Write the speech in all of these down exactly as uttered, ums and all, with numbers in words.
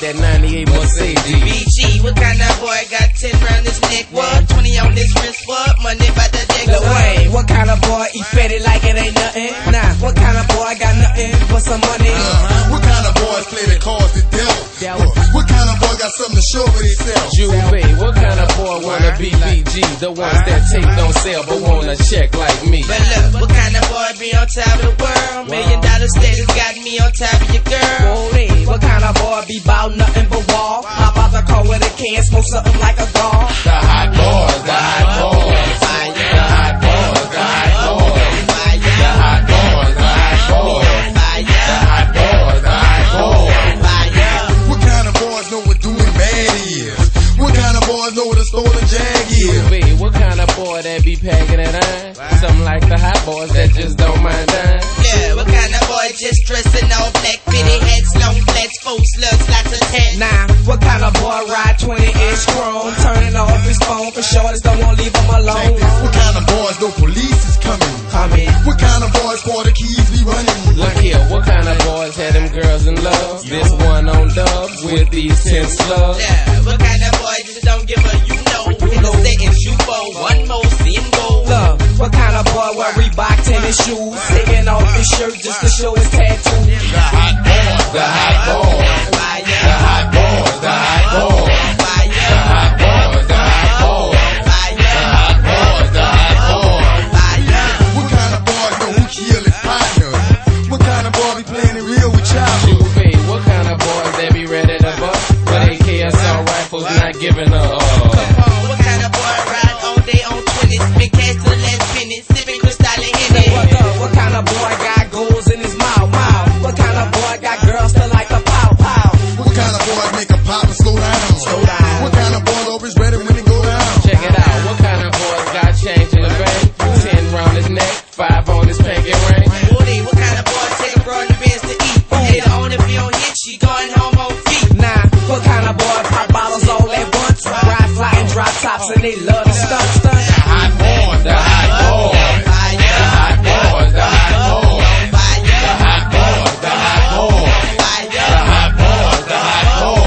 that ninety-eight Mercedes. B G, what kind of boy got ten round his neck? What? twenty on this wrist? What? Money by the dick? Lil Wayne, what kind of boy eat fatty like it ain't nothing? Nah, what kind of boy got nothing but some money? Uh-huh. What kind of boys play the cards the devil? Devil. What kind of boy got something to show for themselves? Juve, what kind of boy wanna be B G? The ones that tape don't sell but wanna check like me. But look, what kind of boy be on top of the world? Million dollar status got me on top of your girl. Whoa, what kind of boy be bout nothing but wall? Hop out the car with a can, smoke something like a gall. The hot boys, the hot boys, the hot boys, the hot boys, the hot boys, the hot boys, the hot boys, the hot boys. What kind of boys know what doing bad is? What kind of boys know what a stolen jag is? Baby, what kind of boy that be packing it iron? Something like the hot boys that just don't mind dying. Yeah, what kind of boy just dressing all black, fitted hats, long flats, four slugs, lots of tats? Nah, what kind of boy ride twenty inch chrome, turning off his phone for shorties don't wanna leave him alone? What kind of boys know police is coming? Coming. What kind of boys for the keys be running? Look here, what kind of boys had them girls in love? This one on dubs with these ten slugs. Yeah, what kind of boy just don't give a you know? In the set and shoot for one more, see him go. Look, what kind of boy wear Reebok tennis shoes, taking off his shirt just to show his tattoo? The hot boys, The hot boys, the hot boys, the hot boys, the hot boys, the hot boys, the hot boys, the hot boys. What kind of boys know who kill his partner? What kind of boy be playing it real with y'all? Juve, what kind of boys that be ready to bust? But A K S R rifles not giving a uh. What kind of boy ride all day on twenties, big cash to the last minute, sipping crystal and Henny? What, uh, what kind of boy got goals in his mouth? mouth? What kind of boy got girls that like a pow pow? What kind of boys make a pop and slow down? Slow down. What kind of boys always ready when it go down? Check it out, what kind of boys got change in the bank? Ten round his neck, five on his pinky ring. Woody, what kind of boy take a broad in the Benz to eat? Later on if you don't hit, she going home on feet. Nah, what kind of boy pop bottles all at once? Ride fly and drop tops and they love to stunt stunt. The hot boys, the hot boys, the hot boys, the hot boys, the hot boys, the hot boys, the hot boys, the hot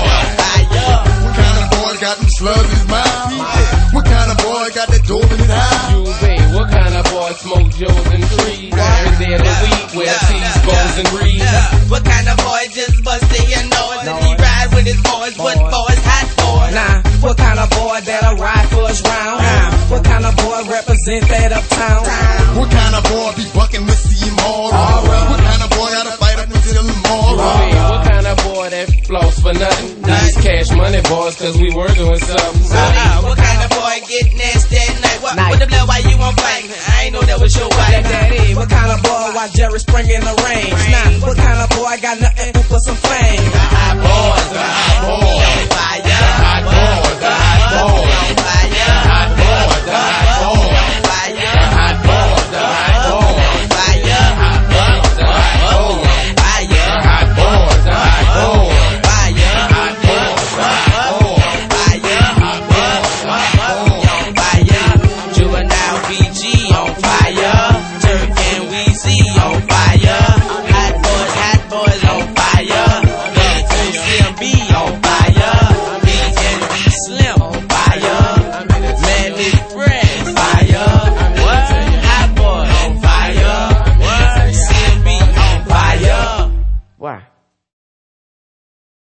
boys. What kind of boy got them slugs in his mouth? What kind of boy got that dope in his eye? Juve, what kind of boy smoke Joes and trees? Every day of the week, wear tees, bows and reeds. What kind of boy just busting your nose and he ride with his boys? What boys, hot boys? Nah, what kind of boy that'll ride for his round? Nah, what kind of boy represent that uptown? What kind of boy be bucking with C M R? What kind of boy got to fight up until tomorrow? Juve, what kind of boy that floss for nothing? These cash money boys, cause we working with something. Uh, what kind of boy get nasty at night? What, Night. what the blood, why you on fight? I ain't know that was your That wife. that is. What kind of boy watch Jerry Springer in the rain? Nah, what kind of boy got nothing but some fame? Hot boys, the hot